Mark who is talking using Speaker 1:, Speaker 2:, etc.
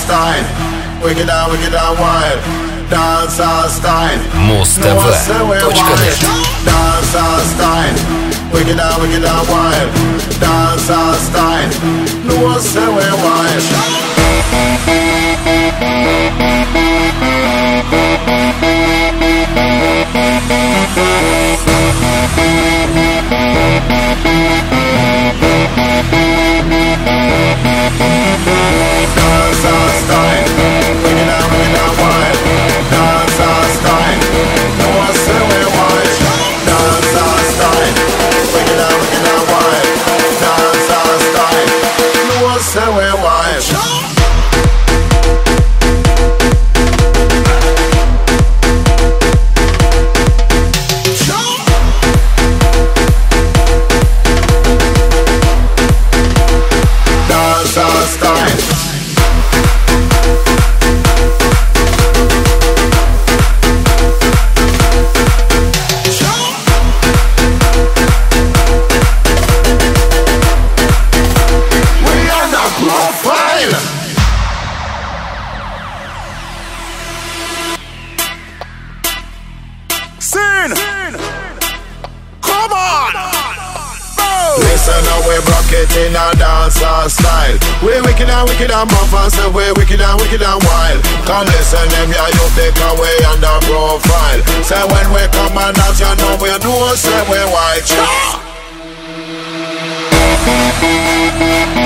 Speaker 1: style, wicked and wild. Dancehall style,
Speaker 2: Must.TV.net.
Speaker 1: Dancehall style, wicked and wild. Dancehall style, no say we wild. Dancehall style, wicked and wild. Dancehall style, no one say we wild. Dancehall style, wicked and wild. Dancehall style, no one say we wild. Dancehall style. Listen how we rock it in a dancehall style. We wicked and buff and say we wicked and wild. Come listen them, yeah, you take away under profile. Say when we come and dance, you know we do say we white.